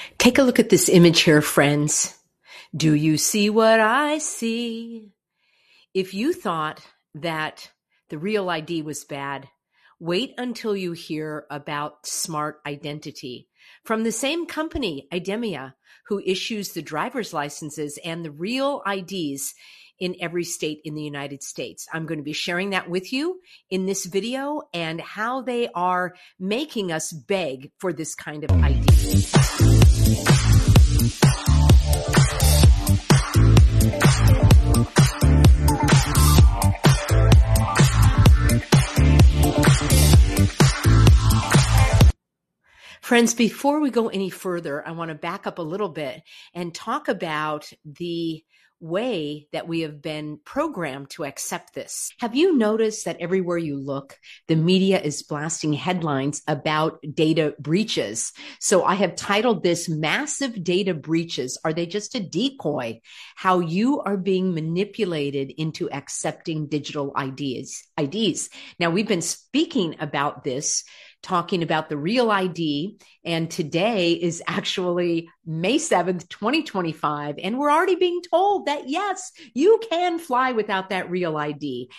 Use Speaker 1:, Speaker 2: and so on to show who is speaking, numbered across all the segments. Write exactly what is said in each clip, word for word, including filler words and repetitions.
Speaker 1: Take a look at this image here, friends. Do you see what I see? If you thought that the Real I D was bad, wait until you hear about Smart Identity from the same company, IDEMIA, who issues the driver's licenses and the Real I Ds in every state in the United States. I'm going to be sharing that with you in this video and how they are making us beg for this kind of I D. Friends, before we go any further, I want to back up a little bit and talk about the way that we have been programmed to accept this. Have you noticed that everywhere you look, the media is blasting headlines about data breaches? So I have titled this Massive Data Breaches. Are they just a decoy? How you are being manipulated into accepting digital I Ds. I Ds. Now, we've been speaking about this, talking about the Real I D, and today is actually May seventh, twenty twenty-five, and we're already being told that, yes, you can fly without that Real I D.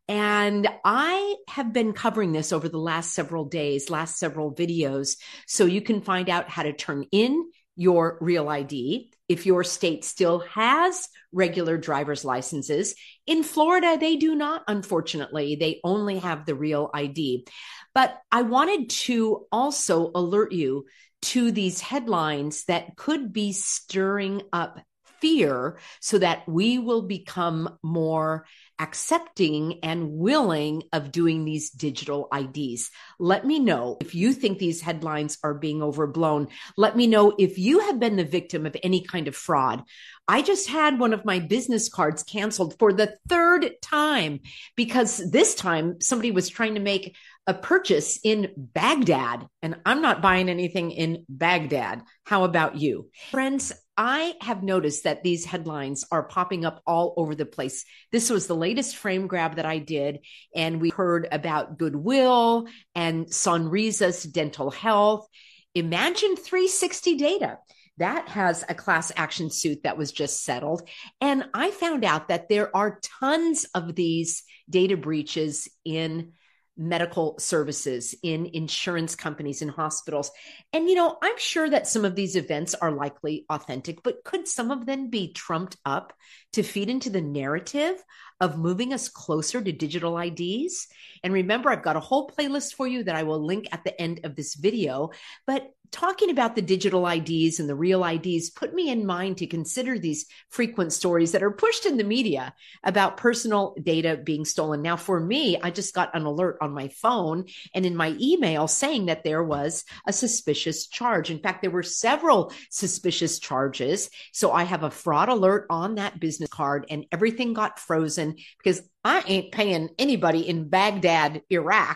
Speaker 1: And I have been covering this over the last several days, last several videos, so you can find out how to turn in your Real I D if your state still has regular driver's licenses. In Florida, they do not, unfortunately. They only have the Real I D. But I wanted to also alert you to these headlines that could be stirring up fear so that we will become more accepting and willing of doing these digital I Ds. Let me know if you think these headlines are being overblown. Let me know if you have been the victim of any kind of fraud. I just had one of my business cards canceled for the third time because this time somebody was trying to make a purchase in Baghdad, and I'm not buying anything in Baghdad. How about you? Friends, I have noticed that these headlines are popping up all over the place. This was the latest frame grab that I did, and we heard about Goodwill and Sonrisa's Dental Health. Imagine three sixty Data. That has a class action suit that was just settled. And I found out that there are tons of these data breaches in medical services, in insurance companies, in hospitals. And, you know, I'm sure that some of these events are likely authentic, but could some of them be trumped up to feed into the narrative of moving us closer to digital I Ds? And remember, I've got a whole playlist for you that I will link at the end of this video. But talking about the digital I Ds and the Real I Ds put me in mind to consider these frequent stories that are pushed in the media about personal data being stolen. Now, for me, I just got an alert on my phone and in my email saying that there was a suspicious charge. In fact, there were several suspicious charges. So I have a fraud alert on that business card and everything got frozen because I ain't paying anybody in Baghdad, Iraq.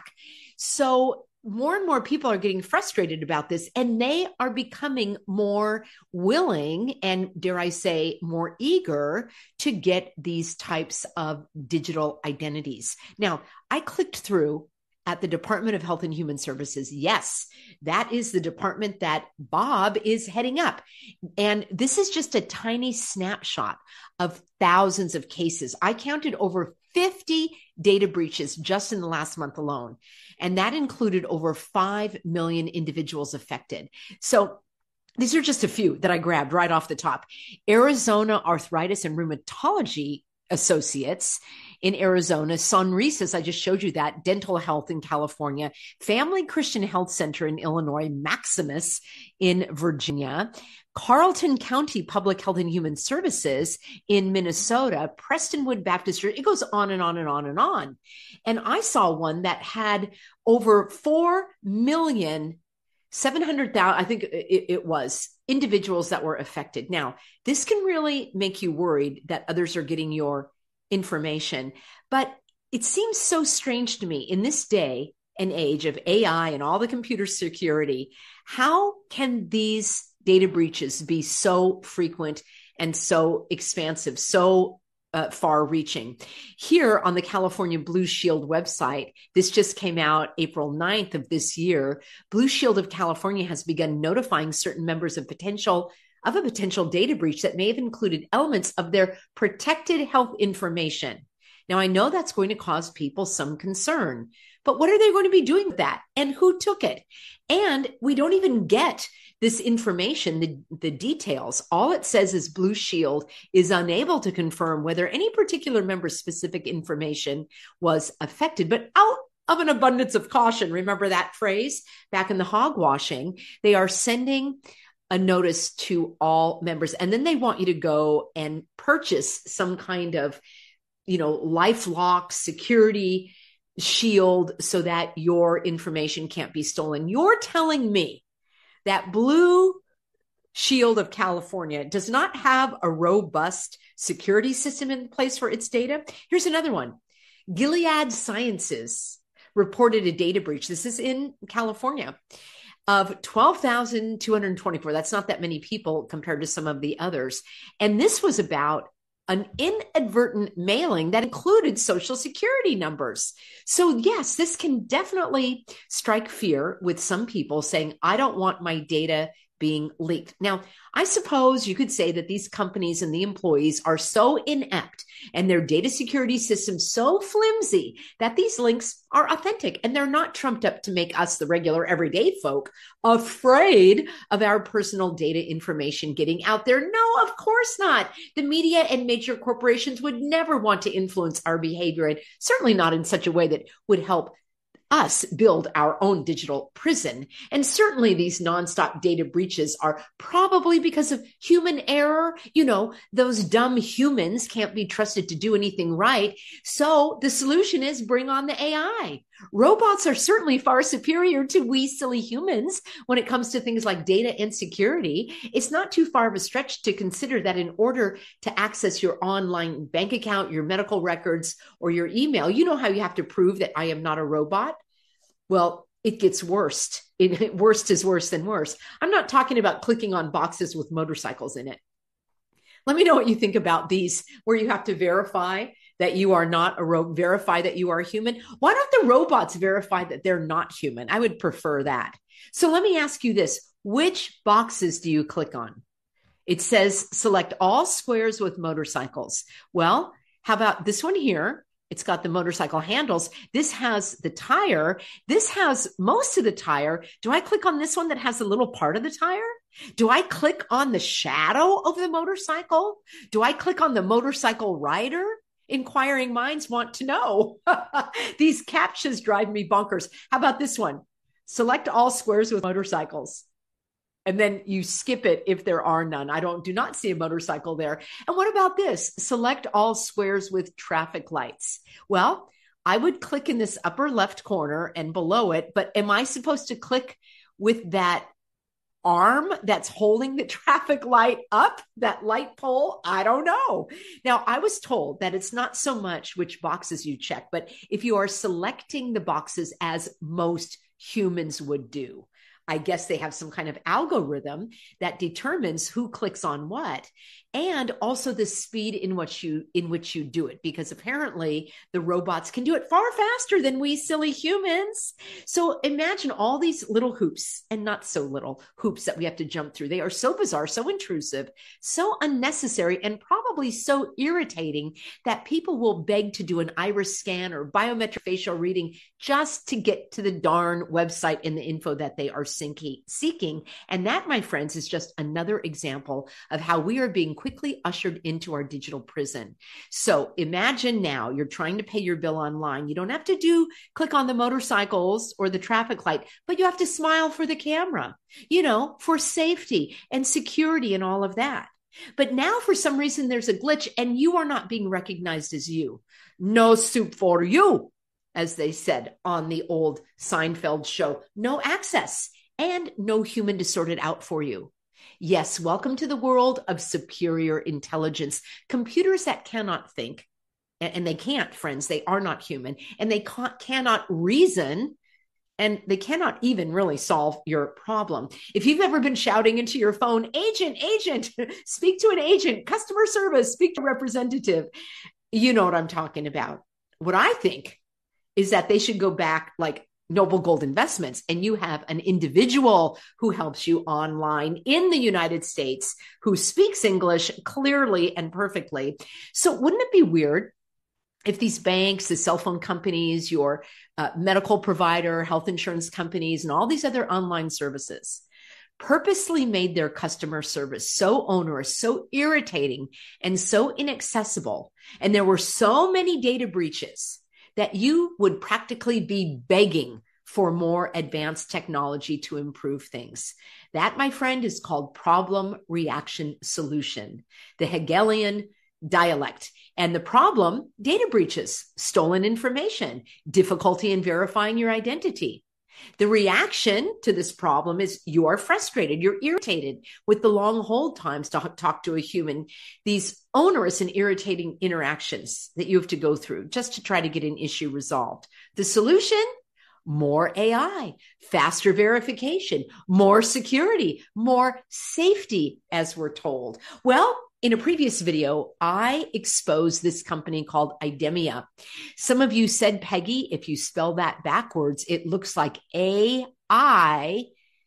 Speaker 1: So more and more people are getting frustrated about this, and they are becoming more willing and, dare I say, more eager to get these types of digital identities. Now, I clicked through at the Department of Health and Human Services. Yes, that is the department that Bob is heading up. And this is just a tiny snapshot of thousands of cases. I counted over fifty data breaches just in the last month alone. And that included over five million individuals affected. So these are just a few that I grabbed right off the top. Arizona Arthritis and Rheumatology Associates in Arizona, Sonrisa's, I just showed you that, Dental Health in California, Family Christian Health Center in Illinois, Maximus in Virginia, Carlton County Public Health and Human Services in Minnesota, Prestonwood Baptist Church. It goes on and on and on and on. And I saw one that had over four million seven hundred thousand, I think it, it was, individuals that were affected. Now, this can really make you worried that others are getting your information, but it seems so strange to me in this day and age of A I and all the computer security. How can these data breaches be so frequent and so expansive, so uh, far-reaching. Here on the California Blue Shield website, this just came out April ninth of this year. Blue Shield of California has begun notifying certain members of potential of a potential data breach that may have included elements of their protected health information. Now, I know that's going to cause people some concern, but what are they going to be doing with that? And who took it? And we don't even get this information, the, the details. All it says is Blue Shield is unable to confirm whether any particular member's specific information was affected, but out of an abundance of caution, remember that phrase back in the hogwashing, they are sending a notice to all members. And then they want you to go and purchase some kind of, you know, LifeLock security shield so that your information can't be stolen. You're telling me that Blue Shield of California does not have a robust security system in place for its data? Here's another one. Gilead Sciences reported a data breach. This is in California of twelve thousand two hundred twenty-four. That's not that many people compared to some of the others. And this was about an inadvertent mailing that included social security numbers. So yes, this can definitely strike fear with some people saying, I don't want my data being leaked. Now, I suppose you could say that these companies and the employees are so inept and their data security systems so flimsy that these links are authentic and they're not trumped up to make us, the regular everyday folk, afraid of our personal data information getting out there. No, of course not. The media and major corporations would never want to influence our behavior, and certainly not in such a way that would help us build our own digital prison. And certainly these nonstop data breaches are probably because of human error. You know, those dumb humans can't be trusted to do anything right. So the solution is bring on the A I. Robots are certainly far superior to we silly humans when it comes to things like data and security. It's not too far of a stretch to consider that in order to access your online bank account, your medical records, or your email, you know how you have to prove that I am not a robot? Well, it gets worse. It, worst is worse than worse. I'm not talking about clicking on boxes with motorcycles in it. Let me know what you think about these, where you have to verify that you are not a robot, verify that you are human. Why don't the robots verify that they're not human? I would prefer that. So let me ask you this. Which boxes do you click on? It says select all squares with motorcycles. Well, how about this one here? It's got the motorcycle handles. This has the tire. This has most of the tire. Do I click on this one that has a little part of the tire? Do I click on the shadow of the motorcycle? Do I click on the motorcycle rider? Inquiring minds want to know. These captchas drive me bonkers. How about this one? Select all squares with motorcycles. And then you skip it if there are none. I don't do not see a motorcycle there. And what about this? Select all squares with traffic lights. Well, I would click in this upper left corner and below it, but am I supposed to click with that arm that's holding the traffic light up, that light pole? I don't know. Now, I was told that it's not so much which boxes you check, but if you are selecting the boxes as most humans would do. I guess they have some kind of algorithm that determines who clicks on what, and also the speed in which you in which you do it, because apparently the robots can do it far faster than we silly humans. So imagine all these little hoops, and not so little hoops, that we have to jump through. They are so bizarre, so intrusive, so unnecessary, and probably so irritating that people will beg to do an iris scan or biometric facial reading just to get to the darn website and the info that they are seeking. And that, my friends, is just another example of how we are being quickly ushered into our digital prison. So imagine now you're trying to pay your bill online. You don't have to do click on the motorcycles or the traffic light, but you have to smile for the camera, you know, for safety and security and all of that. But now for some reason there's a glitch and you are not being recognized as you. No soup for you, as they said on the old Seinfeld show. No access and no human to sort it out for you. Yes, welcome to the world of superior intelligence. Computers that cannot think, and they can't, friends, they are not human, and they cannot reason and they cannot even really solve your problem. If you've ever been shouting into your phone, agent, agent, speak to an agent, customer service, speak to a representative, you know what I'm talking about. What I think is that they should go back like Noble Gold Investments, and you have an individual who helps you online in the United States who speaks English clearly and perfectly. So wouldn't it be weird if these banks, the cell phone companies, your uh, medical provider, health insurance companies, and all these other online services purposely made their customer service so onerous, so irritating, and so inaccessible, and there were so many data breaches that you would practically be begging for more advanced technology to improve things? That, my friend, is called problem reaction solution, the Hegelian dialect. And the problem, data breaches, stolen information, difficulty in verifying your identity. The reaction to this problem is you are frustrated, you're irritated with the long hold times to talk to a human, these onerous and irritating interactions that you have to go through just to try to get an issue resolved. The solution? More A I, faster verification, more security, more safety, as we're told. Well, in a previous video, I exposed this company called Idemia. Some of you said, Peggy, if you spell that backwards, it looks like A I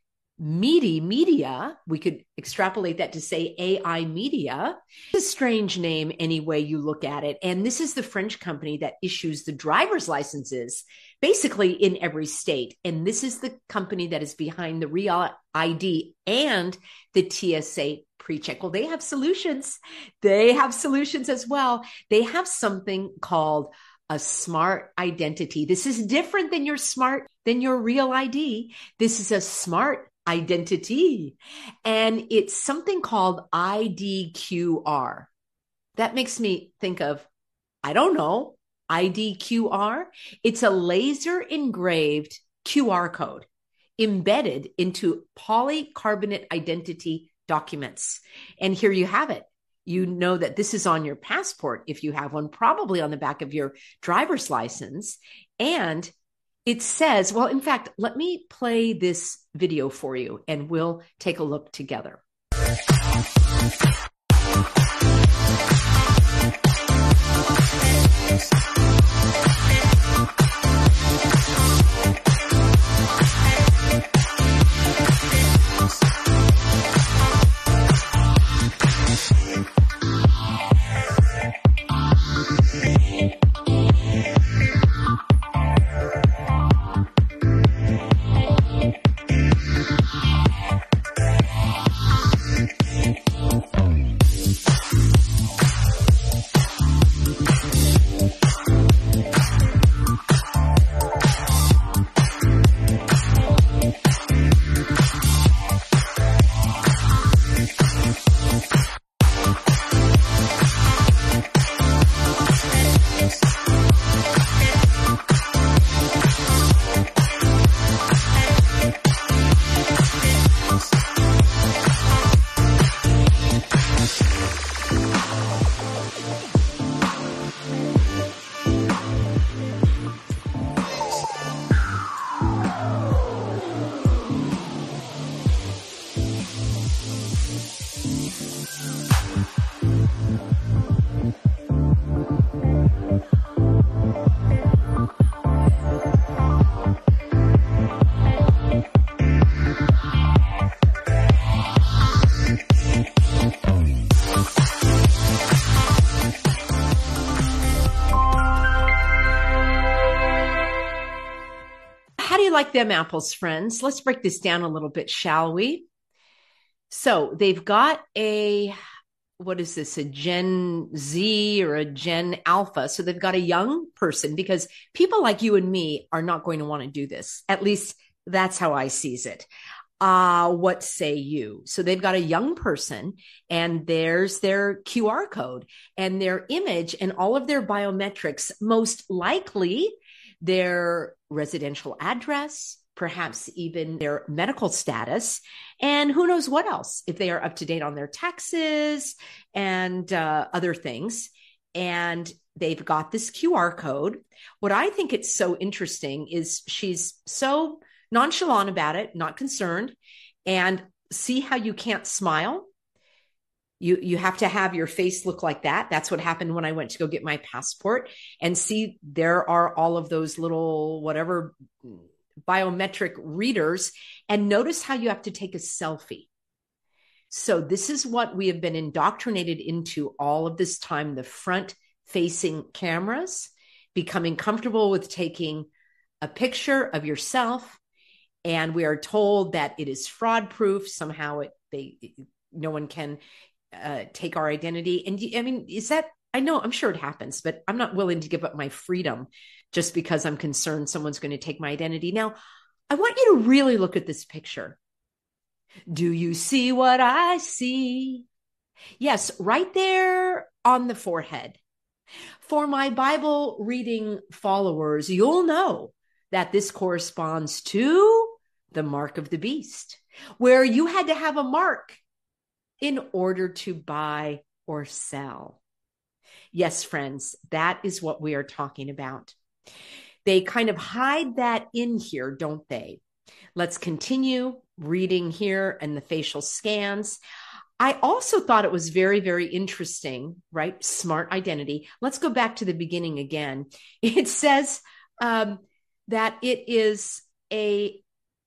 Speaker 1: Media, media. We could extrapolate that to say A I Media. It's a strange name any way you look at it. And this is the French company that issues the driver's licenses basically in every state. And this is the company that is behind the Real I D and the T S A PreCheck. Well, they have solutions. They have solutions as well. They have something called a smart identity. This is different than your smart, than your Real I D. This is a smart identity. And it's something called I D Q R. That makes me think of, I don't know, I D Q R. It's a laser engraved Q R code embedded into polycarbonate identity documents. And here you have it. You know that this is on your passport if you have one, probably on the back of your driver's license. And it says, well, in fact, let me play this video for you and we'll take a look together. Like them apples, friends. Let's break this down a little bit, shall we? So they've got a, what is this, a Gen Z or a Gen Alpha. So they've got a young person, because people like you and me are not going to want to do this. At least that's how I sees it. Uh, what say you? So they've got a young person and there's their Q R code and their image and all of their biometrics, most likely their residential address, perhaps even their medical status, and who knows what else, if they are up to date on their taxes and uh, other things. And they've got this Q R code. What I think it's so interesting is she's so nonchalant about it, not concerned. And see how you can't smile? You, you have to have your face look like that. That's what happened when I went to go get my passport. And see, there are all of those little whatever biometric readers. And notice how you have to take a selfie. So this is what we have been indoctrinated into all of this time, the front-facing cameras, becoming comfortable with taking a picture of yourself. And we are told that it is fraud-proof. Somehow it, they, no one can uh, take our identity. And I mean, is that, I know, I'm sure it happens, but I'm not willing to give up my freedom just because I'm concerned someone's going to take my identity. Now, I want you to really look at this picture. Do you see what I see? Yes, right there on the forehead. For my Bible reading followers, you'll know that this corresponds to the mark of the beast, where you had to have a mark in order to buy or sell. Yes, friends, that is what we are talking about. They kind of hide that in here, don't they? Let's continue reading here and the facial scans. I also thought it was very, very interesting, right? Smart identity. Let's go back to the beginning again. It says um, that it is a,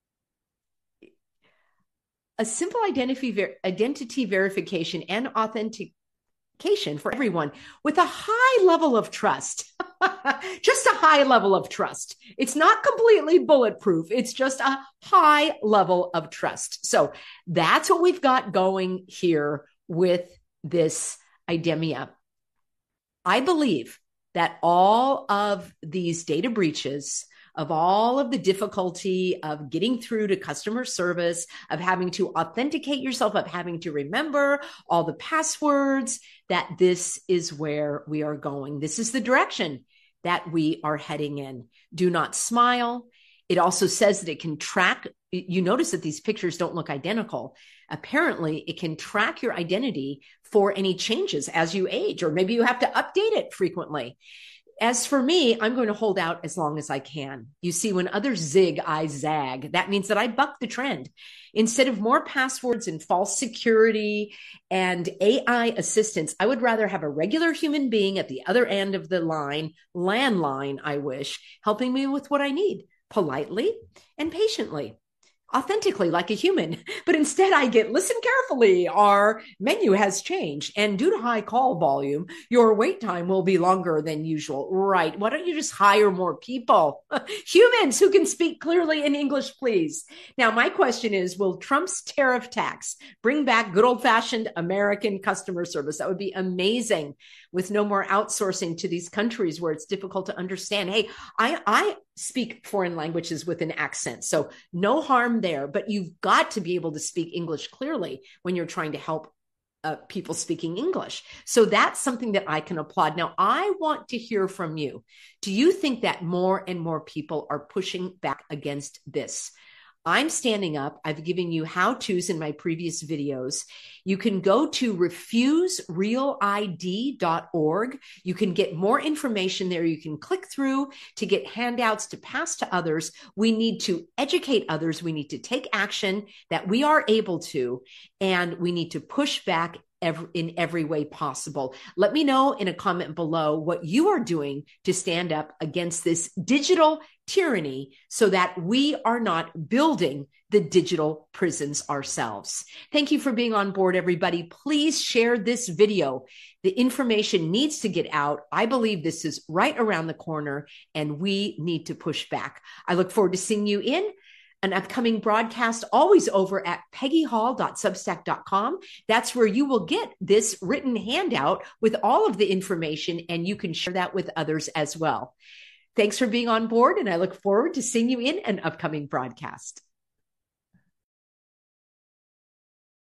Speaker 1: a simple identity, ver- identity verification and authentication for everyone with a high level of trust. Just a high level of trust. It's not completely bulletproof. It's just a high level of trust. So that's what we've got going here with this IDEMIA. I believe that all of these data breaches, of all of the difficulty of getting through to customer service, of having to authenticate yourself, of having to remember all the passwords, that this is where we are going. This is the direction that we are heading in. Do not smile. It also says that it can track. You notice that these pictures don't look identical. Apparently, it can track your identity for any changes as you age, or maybe you have to update it frequently. As for me, I'm going to hold out as long as I can. You see, when others zig, I zag. That means that I buck the trend. Instead of more passwords and false security and A I assistance, I would rather have a regular human being at the other end of the line, landline, I wish, helping me with what I need, politely and patiently. Authentically, like a human. But instead I get, listen carefully, our menu has changed. And due to high call volume, your wait time will be longer than usual. Right. Why don't you just hire more people? Humans who can speak clearly in English, please. Now, my question is, will Trump's tariff tax bring back good old-fashioned American customer service? That would be amazing, with no more outsourcing to these countries where it's difficult to understand. Hey, I, I speak foreign languages with an accent, so no harm there, but you've got to be able to speak English clearly when you're trying to help uh, people speaking English. So that's something that I can applaud. Now, I want to hear from you. Do you think that more and more people are pushing back against this? I'm standing up. I've given you how-tos in my previous videos. You can go to refuse real I D dot org. You can get more information there. You can click through to get handouts to pass to others. We need to educate others. We need to take action that we are able to, and we need to push back Every, in every way possible. Let me know in a comment below what you are doing to stand up against this digital tyranny so that we are not building the digital prisons ourselves. Thank you for being on board, everybody. Please share this video. The information needs to get out. I believe this is right around the corner and we need to push back. I look forward to seeing you in an upcoming broadcast, always over at peggy hall dot substack dot com. That's where you will get this written handout with all of the information, and you can share that with others as well. Thanks for being on board, and I look forward to seeing you in an upcoming broadcast.